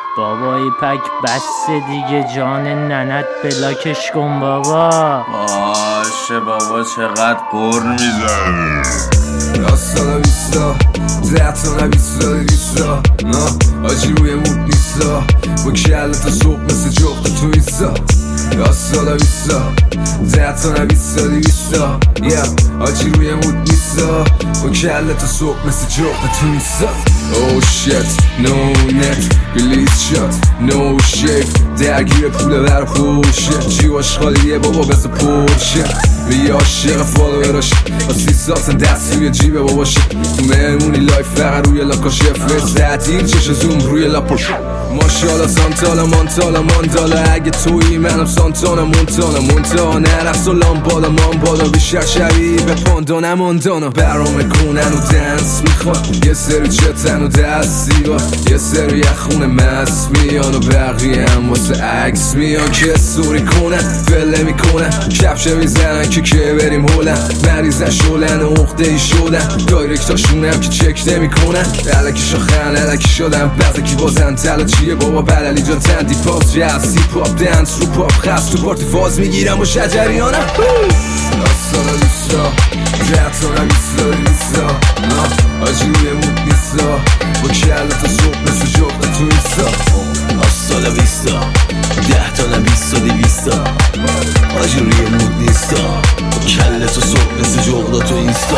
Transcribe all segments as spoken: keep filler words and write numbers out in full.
بابا ایپک بس دیگه، جان ننت بلاکش کن بابا. باشه بابا چقدر قر میزنی. راستانا بیستا ده تا نبیستا دیستا آجی روی مود نیستا با کله تا صبح مثل جغد تو ایستا. راستانا بیستا ده تا نبیستا دیستا آجی روی مود نیستا با کله تا صبح مثل جغد تو ایستا. Oh shit, no net, release shot, no shave درگیر پوله بر خوشه جیواش خالیه بابا بس پرشه به عاشق فالووراش با سی ساعت دست روی جیبه باباشه. تو مهمونی لایف فقط روی لاکاشه فرست تعطیل چش زوم روی لاپاشه. ماشاءالله سانتالا مانتالا ماندالا اگه تویی منم سانتانا مونتانا مونتانا نرقص و لامبادا مامبادا بیشتر شبیه به پاندانا ماندانا. برامه کنن و دنس میخوان یه سری چتن و دستی با یه سری خونه مست میان و بقیه هم واسه عکس میان که سوری کنن فله میکنن کفشه میزنن که که بریم هولن مریضن شولن و عقده ای شدن دایرکتاشونم که چک نمیکنن علکی شاخن علکی شدن بعد کی بازن تلا چیه بابا بللی جان تندی پاس جستی پاپ دنس رو پاپ خست تو پارتی فاز میگیرم و شجریانم. راستانا دیستا ده تا نبیستا دیستا آجی روی مود نیستا با کله تا صبح مثل جغد تو ایستا. راستانا بیستا ده تا نبیستا دیویستا آجی روی مود نیستا با کله تا صبح مثل جغد تو ایستا.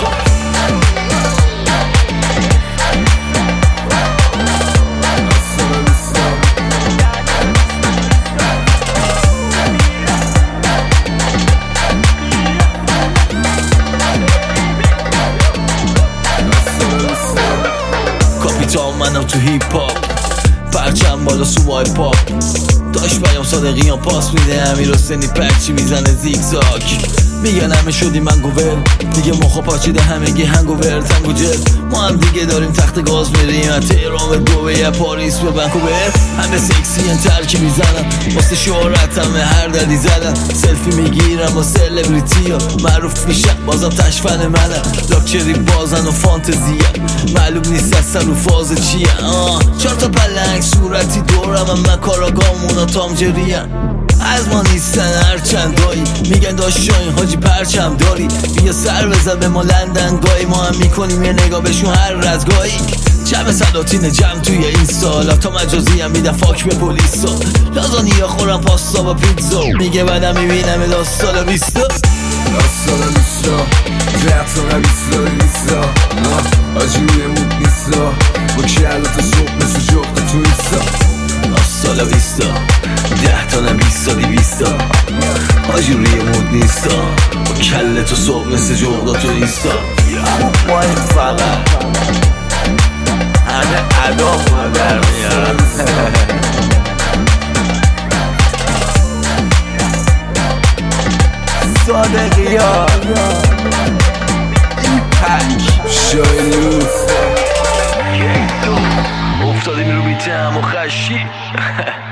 کاپیتان منم تو هیپ هاپ پرچم بالا سوای پاپ داشت بیام صادقیان پاس میده امیر حسینی پرچی میزنه زیگزاگ میگن همه شدی من گوول دیگه مخا پاچیده همگی هنگوور تنگ و جز ما هم دیگه داریم تخت گاز میریم از تهران به دوبه پاریس به ونکوور همه سکسی ان ترکی میزنن واسه شهرت همه هر دردی زدن سلفی میگیرم و سلبریتی ها معروف میشن بازم تشفن منم لاکچری بازن و فانتزیه معلوم نیست اصلا رو فاز چیه آه چهار تا پلنگ صورتی دورم هم من کاراگامونا تامجرین از ما نیستن هرچند دایی میگن داشت شاین حاجی پرچم داری بیا سر بزن به ما لندن گاهی ما هم میکنیم یه نگاه بهشون هر رزگاهی جمع سلاطین جمع توی این سال تا مجازی هم میدن فاک به پولیسا لازانیا خورم پاستا با پیتزا میگه بعدم میبینم داستالا بیستا. راستانا بیستا ده تا نبیستا دیستا آجی روی مود نیستا با کله تا صبح مثل جغد تو ایستا. راستانا بیستا ده تا نبیستا دیویستا آجی روی مود نیستا با کله تا صبح مثل جغد تو ایستا. با این فقط همه ادامو در میارم. صادقیان ایپک شاینوف افتادیم رو بیتم و خشی